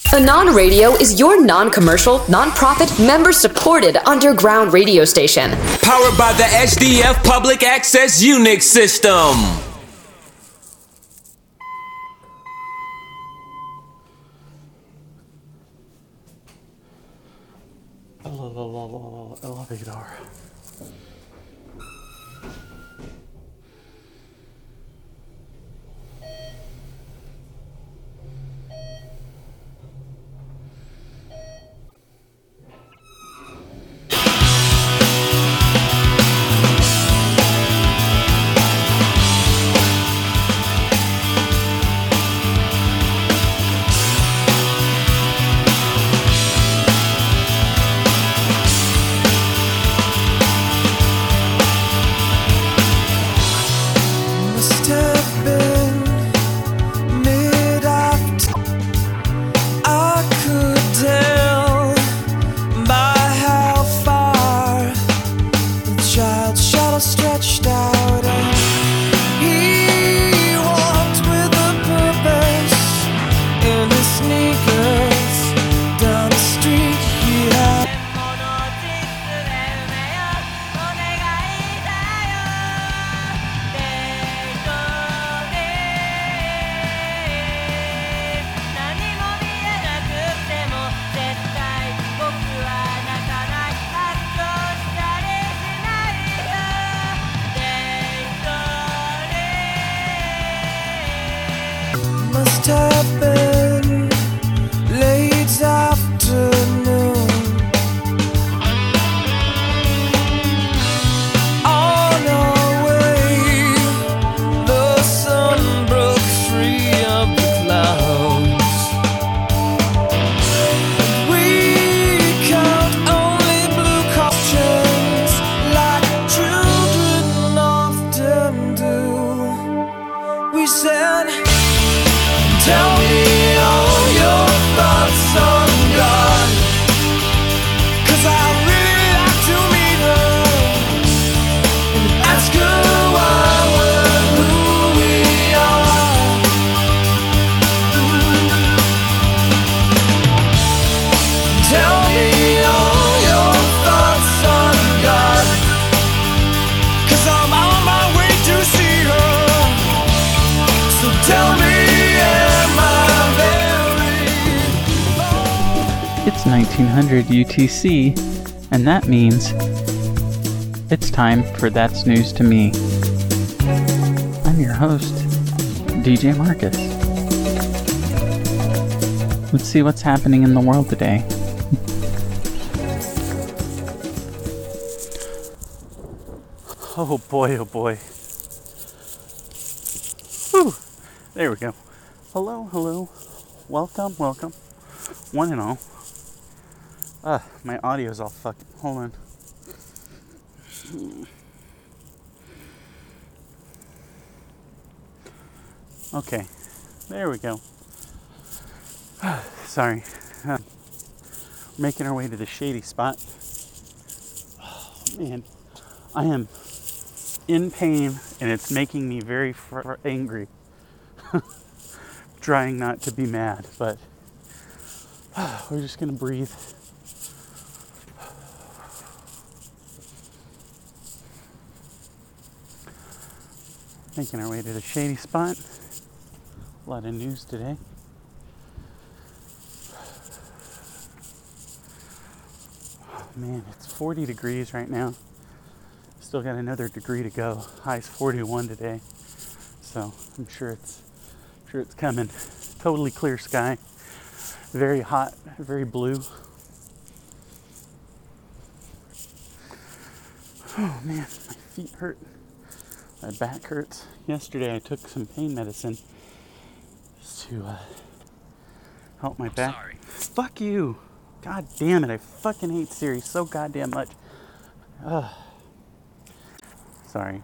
Anon Radio is your non-commercial, non-profit, member-supported underground radio station. Powered by the HDF Public Access Unix system. Elevator. It's 1900 UTC, and that means it's time for That's News to Me. I'm your host, DJ Marcus. Let's see what's happening in the world today. Oh boy, oh boy. Whew. There we go. Hello, hello. Welcome, welcome. One and all. My audio's all fucking... Hold on. Okay. There we go. Sorry. Making our way to the shady spot. Oh, man. I am in pain, and it's making me very angry. Trying not to be mad, but we're just gonna breathe. Making our way to the shady spot. A lot of news today. Oh, man, it's 40 degrees right now. Still got another degree to go. High's 41 today. So I'm sure it's coming. Totally clear sky. Very hot, very blue. Oh man, my feet hurt. My back hurts. Yesterday I took some pain medicine to help my back. Sorry. Fuck you. God damn it, I fucking hate Siri so goddamn much. Sorry.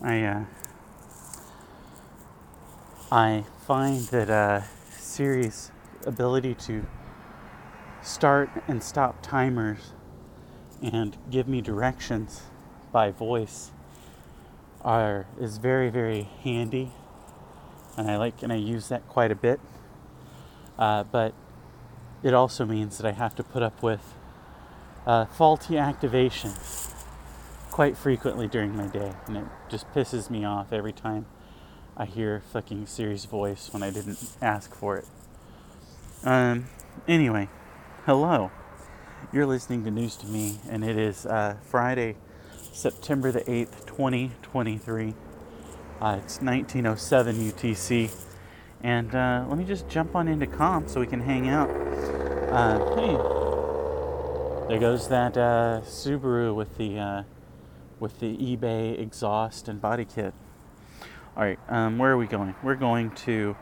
I find that Siri's ability to start and stop timers and give me directions by voice is very, very handy, and I use that quite a bit. But it also means that I have to put up with faulty activation quite frequently during my day, and it just pisses me off every time I hear fucking Siri's voice when I didn't ask for it. Anyway, hello. You're listening to News to Me, and it is Friday, September the 8th, 2023. It's 1907 UTC, and let me just jump on into comp so we can hang out. Hey, there goes that Subaru with the eBay exhaust and body kit. All right, where are we going? We're going to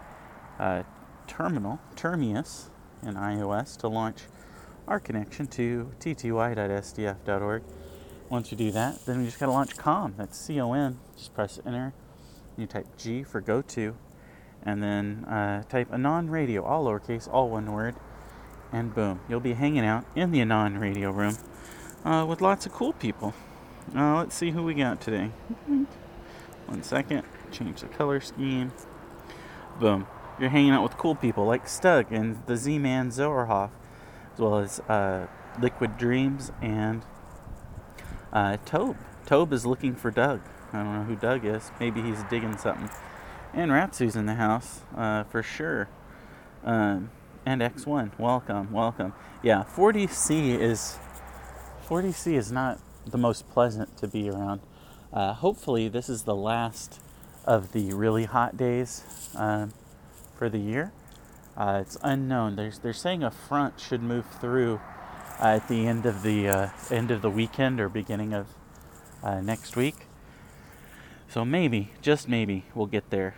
Terminus in iOS to launch our connection to tty.sdf.org. Once you do that, then we just got to launch COM. That's C-O-M. Just press enter. You type G for go to, and then type Anon Radio, all lowercase, all one word, and boom. You'll be hanging out in the Anon Radio room with lots of cool people. Let's see who we got today. 1 second. Change the color scheme. Boom. You're hanging out with cool people like Stug and the Z-Man Zoerhoff, as well as Liquid Dreams and Tobe. Tobe is looking for Doug. I don't know who Doug is. Maybe he's digging something. And Ratsu's in the house, for sure. And X1. Welcome. Yeah, 40C is not the most pleasant to be around. Hopefully this is the last of the really hot days for the year. It's unknown. They're saying a front should move through at the end of the weekend or beginning of next week. So maybe, just maybe, we'll get there.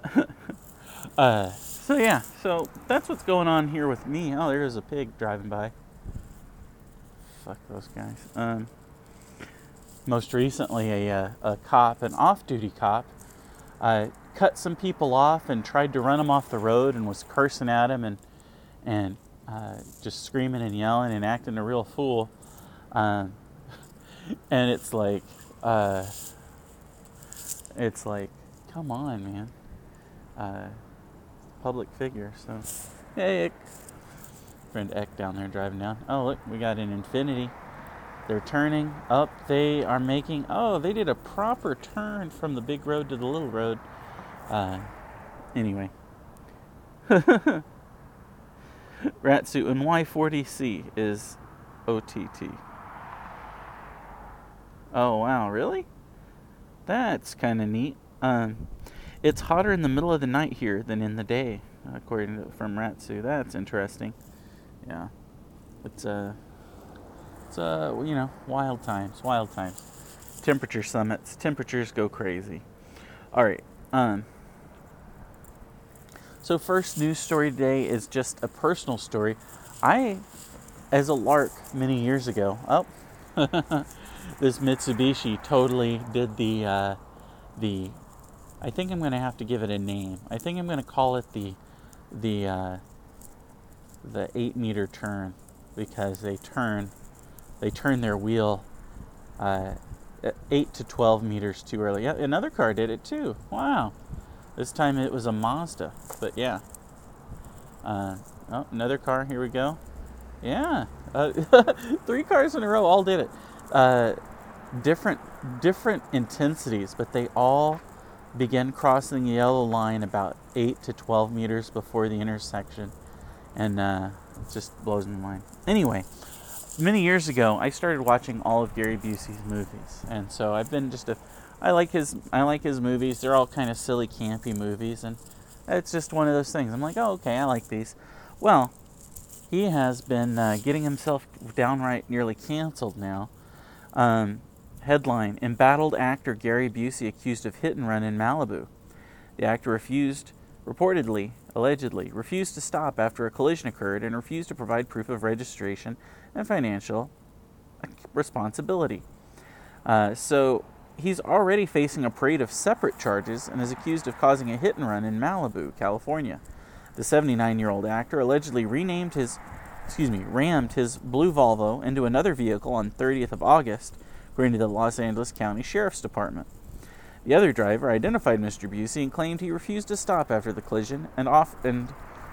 So that's what's going on here with me. Oh, there's a pig driving by. Fuck those guys. Most recently, a cop, an off-duty cop, cut some people off and tried to run them off the road and was cursing at them and just screaming and yelling and acting a real fool. And it's like, come on, man. Public figure. So, hey, Eck. Friend Eck down there driving down. Oh, look, we got an Infinity. They're turning up. They are making... Oh, they did a proper turn from the big road to the little road. Anyway. Ratsu, and why 40C is OTT? Oh, wow, really? That's kind of neat. It's hotter in the middle of the night here than in the day, according to from Ratsu. That's interesting. Yeah. It's wild times. Temperature summits. Temperatures go crazy. All right. So first news story today is just a personal story. I, as a lark many years ago, this Mitsubishi totally did the, I think I'm going to have to give it a name. I think I'm going to call it the 8-meter turn, because they turn their wheel 8 to 12 meters too early. Yeah, another car did it too. Wow. This time it was a Mazda, but yeah. Another car. Here we go. Yeah. 3 cars in a row all did it. Different intensities, but they all began crossing the yellow line about 8 to 12 meters before the intersection. And it just blows my mind. Anyway, many years ago, I started watching all of Gary Busey's movies, and so I've been I like his movies. They're all kind of silly, campy movies, and it's just one of those things. I'm like, oh, okay, I like these. Well, he has been getting himself downright nearly canceled now. Headline: Embattled actor Gary Busey accused of hit and run in Malibu. The actor allegedly refused to stop after a collision occurred and refused to provide proof of registration and financial responsibility. So he's already facing a parade of separate charges and is accused of causing a hit and run in Malibu, California. The 79-year-old actor allegedly rammed his blue Volvo into another vehicle on 30th of August, according to the Los Angeles County Sheriff's Department. The other driver identified Mr. Busey and claimed he refused to stop after the collision and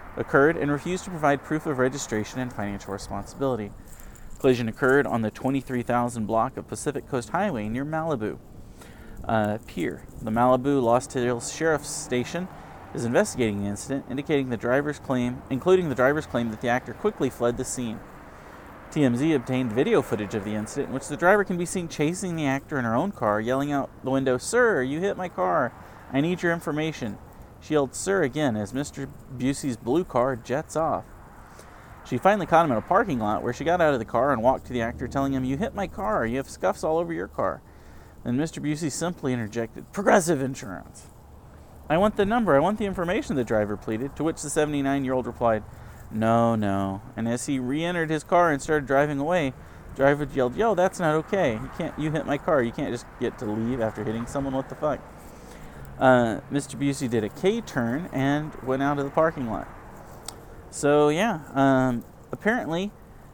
occurred and refused to provide proof of registration and financial responsibility. Collision occurred on the 23,000 block of Pacific Coast Highway near Malibu Pier. The Malibu Lost Hills Sheriff's Station is investigating the incident, including the driver's claim that the actor quickly fled the scene. TMZ obtained video footage of the incident in which the driver can be seen chasing the actor in her own car, yelling out the window, "Sir, you hit my car. I need your information." She yelled "sir" again as Mr. Busey's blue car jets off. She finally caught him in a parking lot where she got out of the car and walked to the actor, telling him, "You hit my car. You have scuffs all over your car." Then Mr. Busey simply interjected, "Progressive Insurance." "I want the number. I want the information," the driver pleaded, to which the 79-year-old replied, No. And as he re-entered his car and started driving away, the driver yelled, "Yo, that's not okay. You hit my car. You can't just get to leave after hitting someone. What the fuck?" Mr. Busey did a K-turn and went out of the parking lot. So, yeah, apparently,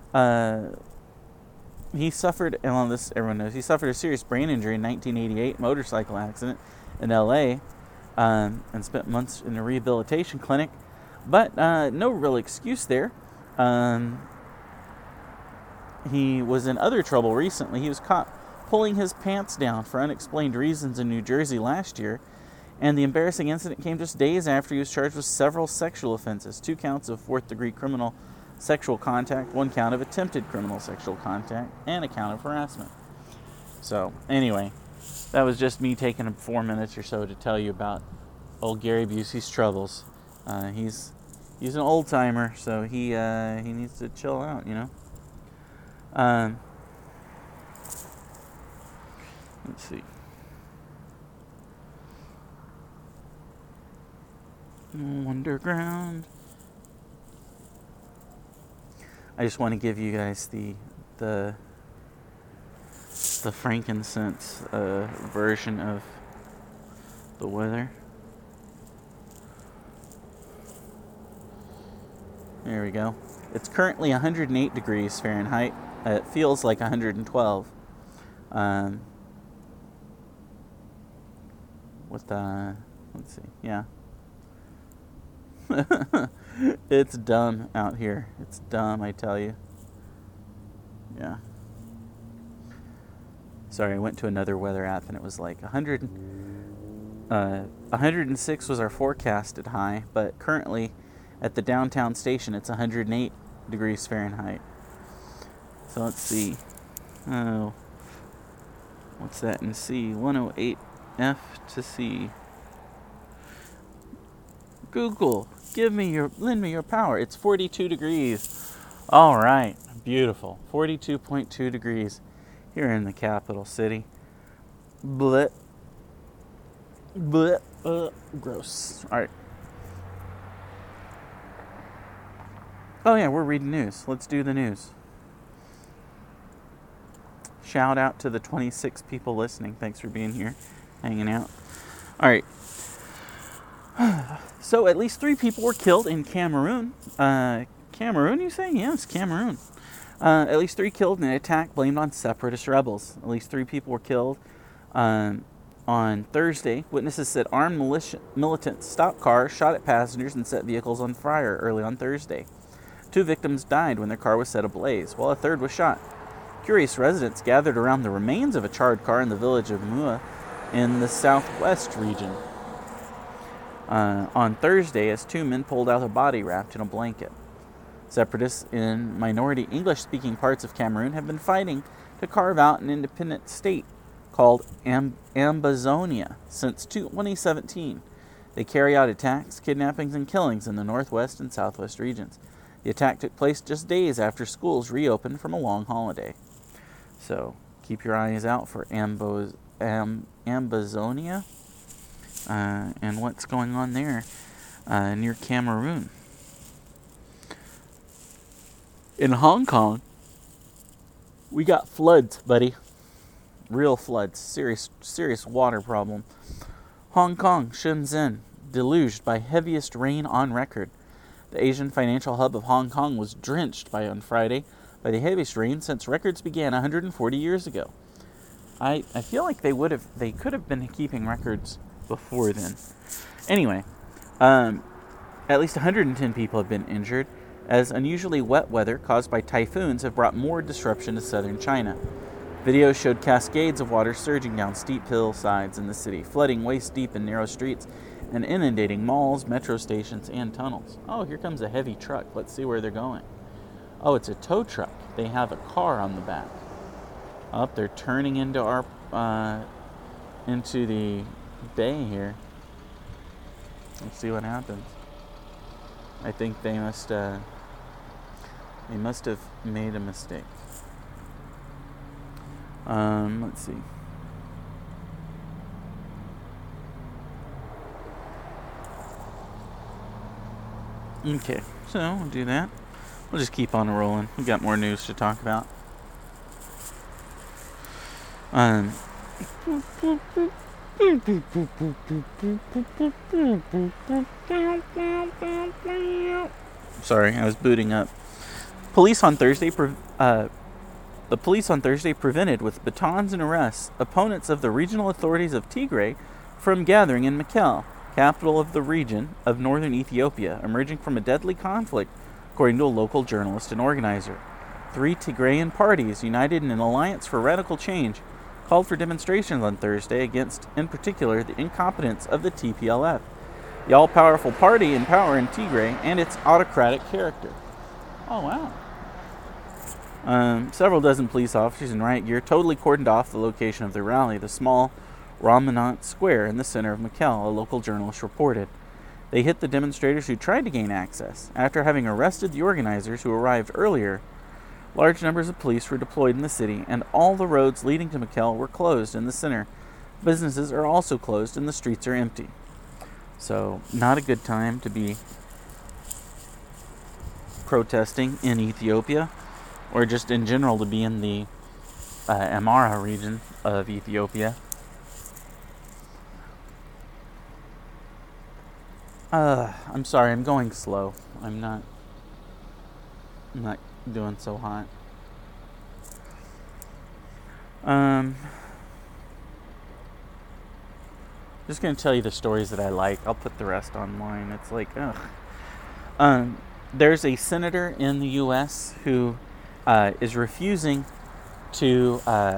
he suffered, and on this everyone knows, he suffered a serious brain injury in 1988 motorcycle accident in L.A., and spent months in a rehabilitation clinic. But no real excuse there. He was in other trouble recently. He was caught pulling his pants down for unexplained reasons in New Jersey last year, and the embarrassing incident came just days after he was charged with several sexual offenses, 2 counts of fourth-degree criminal sexual contact, 1 count of attempted criminal sexual contact, and a count of harassment. So, anyway, that was just me taking 4 minutes or so to tell you about old Gary Busey's troubles. He's an old timer, so he needs to chill out, you know. Let's see. Underground. I just want to give you guys the frankincense version of the weather. There we go. It's currently 108 degrees Fahrenheit. It feels like 112. Let's see. Yeah. It's dumb out here. It's dumb, I tell you. Yeah. Sorry, I went to another weather app and it was like 106 was our forecasted high, but currently at the downtown station it's 108 degrees Fahrenheit. So let's see. Oh, what's that in C? 108F to C. Google, lend me your power. It's 42 degrees. All right, beautiful. 42.2 degrees here in the capital city. Blech. Blech. Gross. All right. Oh yeah, we're reading news. Let's do the news. Shout out to the 26 people listening. Thanks for being here, hanging out. All right. So at least 3 people were killed in Cameroon. Cameroon, you say? Yes, Cameroon. At least 3 killed in an attack blamed on separatist rebels. At least 3 people were killed on Thursday. Witnesses said armed militants stopped cars, shot at passengers, and set vehicles on fire early on Thursday. 2 victims died when their car was set ablaze, while a third was shot. Curious residents gathered around the remains of a charred car in the village of Mua in the southwest region on Thursday as 2 men pulled out a body wrapped in a blanket. Separatists in minority English-speaking parts of Cameroon have been fighting to carve out an independent state called Ambazonia since 2017. They carry out attacks, kidnappings, and killings in the northwest and southwest regions. The attack took place just days after schools reopened from a long holiday. So keep your eyes out for Ambazonia and what's going on there near Cameroon. In Hong Kong, we got floods, buddy. Real floods. Serious water problem. Hong Kong, Shenzhen, deluged by heaviest rain on record. The Asian financial hub of Hong Kong was drenched on Friday by the heaviest rain since records began 140 years ago. I feel like they could have been keeping records before then. Anyway, At least 110 people have been injured, as unusually wet weather caused by typhoons have brought more disruption to southern China. Videos showed cascades of water surging down steep hillsides in the city, flooding waist-deep in narrow streets and inundating malls, metro stations, and tunnels. Oh, here comes a heavy truck. Let's see where they're going. Oh, it's a tow truck. They have a car on the back. Up, they're turning into into the bay here. Let's see what happens. I think they must have made a mistake. Let's see. Okay, so we'll do that. We'll just keep on rolling. We got more news to talk about. Sorry, I was booting up. The police on Thursday prevented with batons and arrests opponents of the regional authorities of Tigray from gathering in Mekelle, capital of the region of northern Ethiopia, emerging from a deadly conflict, according to a local journalist and organizer. 3 Tigrayan parties, united in an alliance for radical change, called for demonstrations on Thursday against, in particular, the incompetence of the TPLF, the all-powerful party in power in Tigray, and its autocratic character. Oh, wow. Several dozen police officers in riot gear totally cordoned off the location of the rally, the small Ramanant Square in the center of Mekelle, a local journalist reported. They hit the demonstrators who tried to gain access. After having arrested the organizers who arrived earlier, large numbers of police were deployed in the city, and all the roads leading to Mekelle were closed in the center. Businesses are also closed, and the streets are empty. So, not a good time to be protesting in Ethiopia, or just in general to be in the Amhara region of Ethiopia. I'm sorry, I'm going slow. I'm not doing so hot. Just going to tell you the stories that I like. I'll put the rest online. It's like, ugh. There's a senator in the U.S. who is refusing to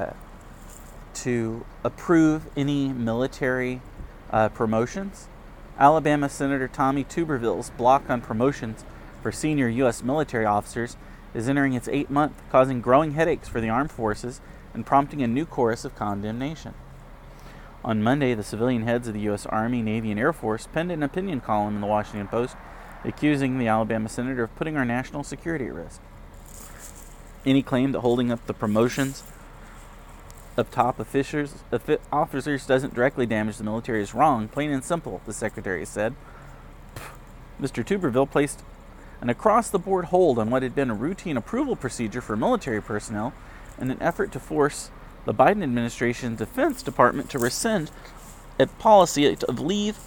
approve any military promotions. Alabama Senator Tommy Tuberville's block on promotions for senior U.S. military officers is entering its 8th month, causing growing headaches for the armed forces and prompting a new chorus of condemnation. On Monday, the civilian heads of the U.S. Army, Navy, and Air Force penned an opinion column in the Washington Post accusing the Alabama senator of putting our national security at risk. Any claim that holding up the promotions of top officers doesn't directly damage the military is wrong, plain and simple, the secretary said. Mr. Tuberville placed an across-the-board hold on what had been a routine approval procedure for military personnel in an effort to force the Biden administration's Defense Department to rescind a policy of leave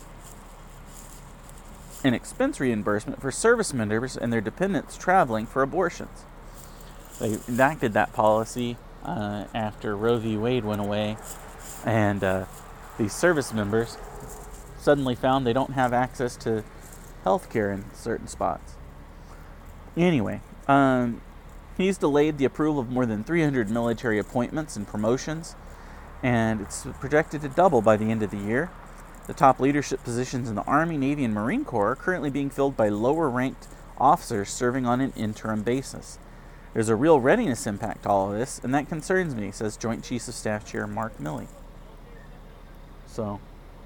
and expense reimbursement for service members and their dependents traveling for abortions. They enacted that policy after Roe v. Wade went away, and these service members suddenly found they don't have access to health care in certain spots. Anyway, he's delayed the approval of more than 300 military appointments and promotions, and it's projected to double by the end of the year. The top leadership positions in the Army, Navy, and Marine Corps are currently being filled by lower-ranked officers serving on an interim basis. There's a real readiness impact to all of this, and that concerns me, says Joint Chiefs of Staff Chair Mark Milley. So,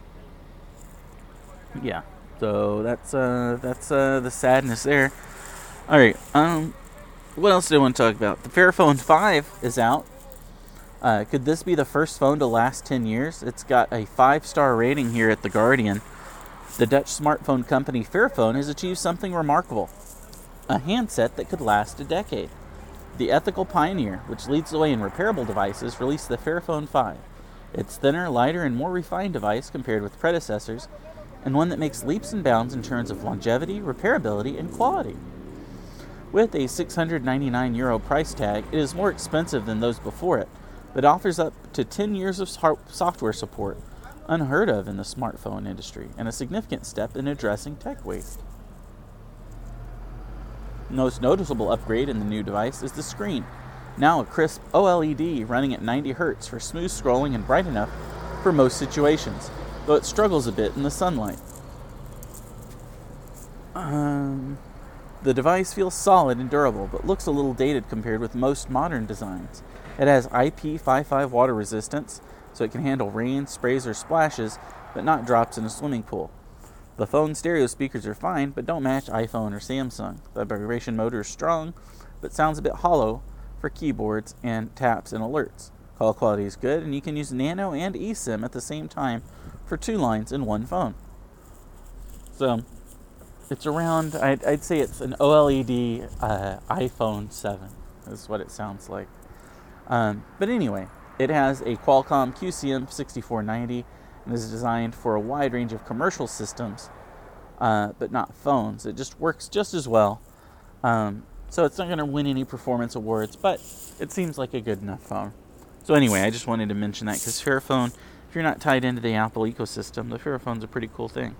yeah. So that's the sadness there. All right. What else do I want to talk about? The Fairphone 5 is out. Could this be the first phone to last 10 years? It's got a 5-star rating here at The Guardian. The Dutch smartphone company Fairphone has achieved something remarkable. A handset that could last a decade. The ethical pioneer, which leads the way in repairable devices, released the Fairphone 5. It's thinner, lighter, and more refined device compared with predecessors, and one that makes leaps and bounds in terms of longevity, repairability, and quality. With a €699 price tag, it is more expensive than those before it, but offers up to 10 years of software support, unheard of in the smartphone industry, and a significant step in addressing tech waste. The most noticeable upgrade in the new device is the screen. Now a crisp OLED running at 90 Hz for smooth scrolling and bright enough for most situations, though it struggles a bit in the sunlight. The device feels solid and durable, but looks a little dated compared with most modern designs. It has IP55 water resistance, so it can handle rain, sprays, or splashes, but not drops in a swimming pool. The phone stereo speakers are fine, but don't match iPhone or Samsung. The vibration motor is strong, but sounds a bit hollow for keyboards and taps and alerts. Call quality is good, and you can use Nano and eSIM at the same time for 2 lines in one phone. So, it's around, I'd say it's an OLED iPhone 7, is what it sounds like. But anyway, it has a Qualcomm QCM6490 and is designed for a wide range of commercial systems, but not phones. It just works just as well. So it's not going to win any performance awards, but it seems like a good enough phone. So anyway, I just wanted to mention that because Fairphone, if you're not tied into the Apple ecosystem, the Fairphone's a pretty cool thing.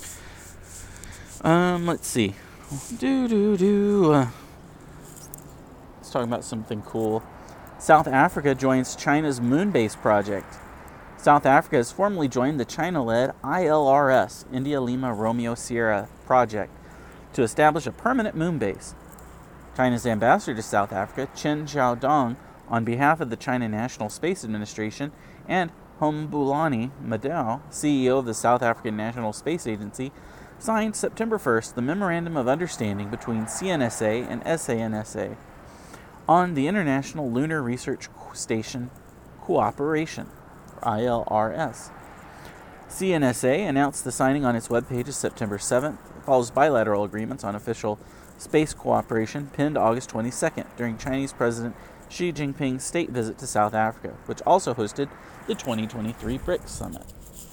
Let's see. Let's talk about something cool. South Africa joins China's moon base project. South Africa has formally joined the China-led ILRS, India Lima Romeo Sierra project, to establish a permanent moon base. China's ambassador to South Africa, Chen Xiaodong, on behalf of the China National Space Administration, and Hombulani Madao, CEO of the South African National Space Agency, signed September 1st the Memorandum of Understanding between CNSA and SANSA on the International Lunar Research Station Cooperation, or ILRS. CNSA announced the signing on its webpage September 7th. It follows bilateral agreements on official space cooperation pinned August 22nd during Chinese President Xi Jinping's state visit to South Africa, which also hosted the 2023 BRICS Summit.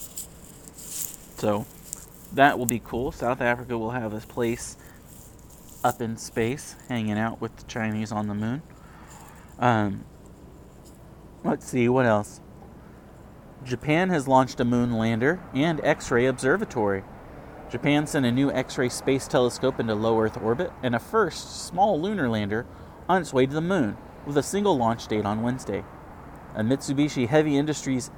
So, that will be cool. South Africa will have a place up in space, hanging out with the Chinese on the moon. Let's see, what else? Japan has launched a moon lander and X-ray observatory. Japan sent a new X-ray space telescope into low Earth orbit and a first small lunar lander on its way to the moon, with a single launch date on Wednesday. A Mitsubishi Heavy Industries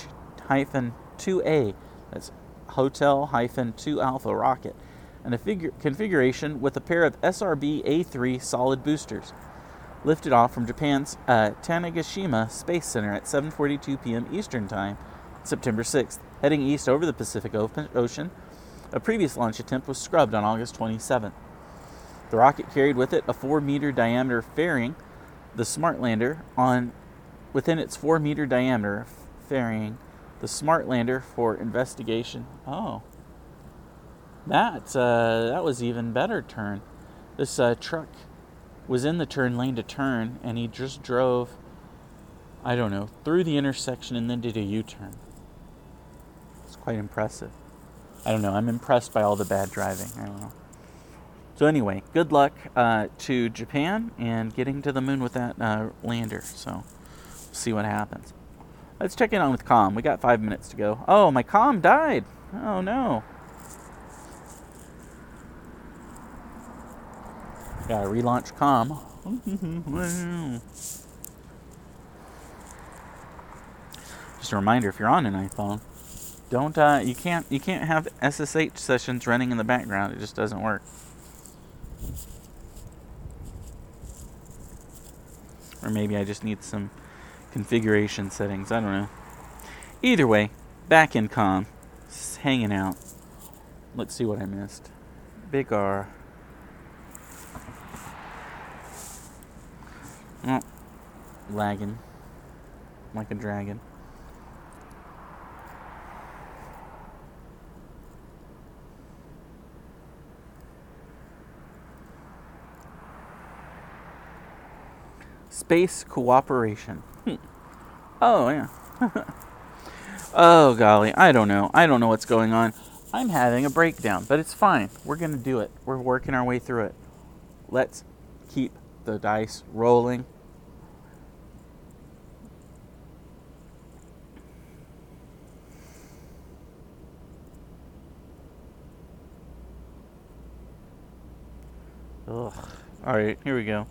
H-2A, that's Hotel-2 Alpha rocket, and a configuration with a pair of SRB-A3 solid boosters, lifted off from Japan's Tanegashima Space Center at 7:42 p.m. Eastern Time, September 6th, heading east over the Pacific Ocean. A previous launch attempt was scrubbed on August 27th. The rocket carried with it a 4-meter diameter fairing, the SmartLander, within its 4-meter diameter fairing, the SmartLander for investigation. Oh, that was even better turn. This truck was in the turn lane to turn, and he just drove, through the intersection and then did a U-turn. It's quite impressive. I'm impressed by all the bad driving. So anyway, good luck to Japan and getting to the moon with that lander. So we'll see what happens. Let's check in on with comm. We got 5 minutes to go. Oh, my comm died. Oh no. Gotta relaunch comm. Just a reminder, if you're on an iPhone, you can't have SSH sessions running in the background. It just doesn't work. Or maybe I just need some configuration settings. I don't know. Either way, back in comm, just hanging out. Let's see what I missed. Big R. Oh, lagging like a dragon. Space cooperation. Oh, yeah. Oh, golly. I don't know what's going on. I'm having a breakdown, but it's fine. We're going to do it. We're working our way through it. Let's keep the dice rolling. Ugh. Alright, here we go.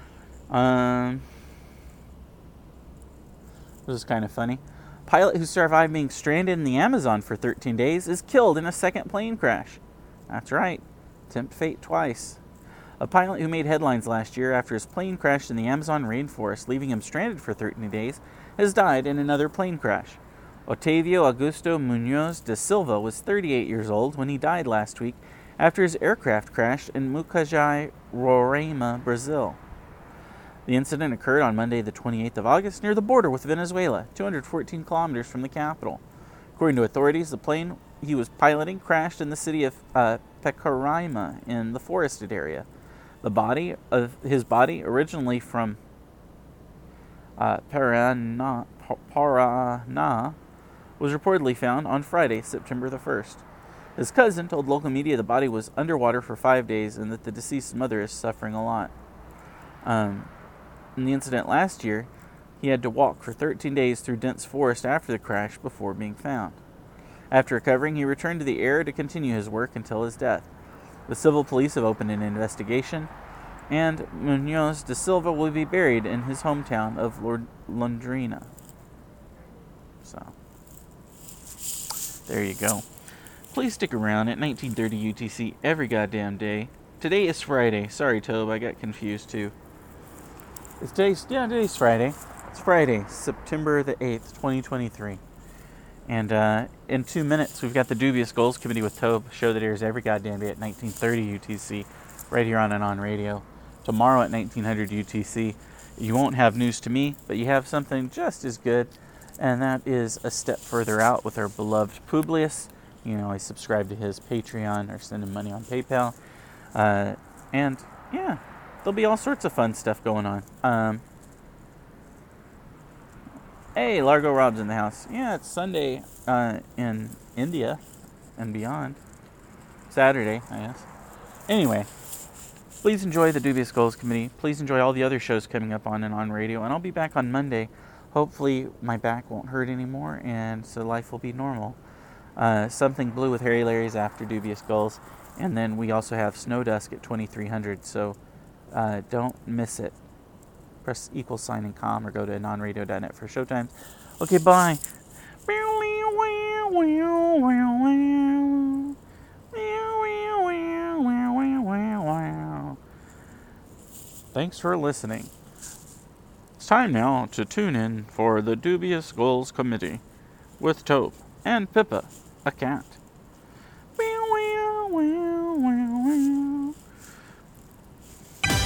This is kind of funny. Pilot who survived being stranded in the Amazon for 13 days is killed in a second plane crash. That's right. Tempt fate twice. A pilot who made headlines last year after his plane crashed in the Amazon rainforest, leaving him stranded for 13 days, has died in another plane crash. Otavio Augusto Munoz de Silva was 38 years old when he died last week after his aircraft crashed in Mucajai, Roraima, Brazil. The incident occurred on Monday, the 28th of August, near the border with Venezuela, 214 kilometers from the capital. According to authorities, the plane he was piloting crashed in the city of Pacaraima in the forested area. His body, originally from Paraná, was reportedly found on Friday, September the 1st. His cousin told local media the body was underwater for 5 days and that the deceased mother is suffering a lot. In the incident last year, he had to walk for 13 days through dense forest after the crash before being found. After recovering, he returned to the air to continue his work until his death. The civil police have opened an investigation, and Munoz de Silva will be buried in his hometown of Londrina. So, there you go. Please stick around at 1930 UTC every goddamn day. Today is Friday. Sorry, Tobe, I got confused too. Today's Friday. It's Friday, September the 8th, 2023. And in 2 minutes, we've got the Dubious Goals Committee with Tobe, a show that airs every goddamn day at 1930 UTC, right here on and on radio. Tomorrow at 1900 UTC, you won't have news to me, but you have something just as good, and that is a step further out with our beloved Publius. You know, I subscribe to his Patreon or send him money on PayPal. And, yeah, there'll be all sorts of fun stuff going on. Hey, Largo Rob's in the house. Yeah, it's Sunday in India and beyond. Saturday, I guess. Anyway, please enjoy the Dubious Goals Committee. Please enjoy all the other shows coming up on and on radio. And I'll be back on Monday. Hopefully my back won't hurt anymore, and so life will be normal. Something Blue with Harry Larry's after Dubious Goals. And then we also have Snow Dusk at 2300, so don't miss it. Press =& or go to nonradio.net for showtimes. Okay, bye. Thanks for listening. It's time now to tune in for the Dubious Goals Committee with Tobe and Pippa, a cat.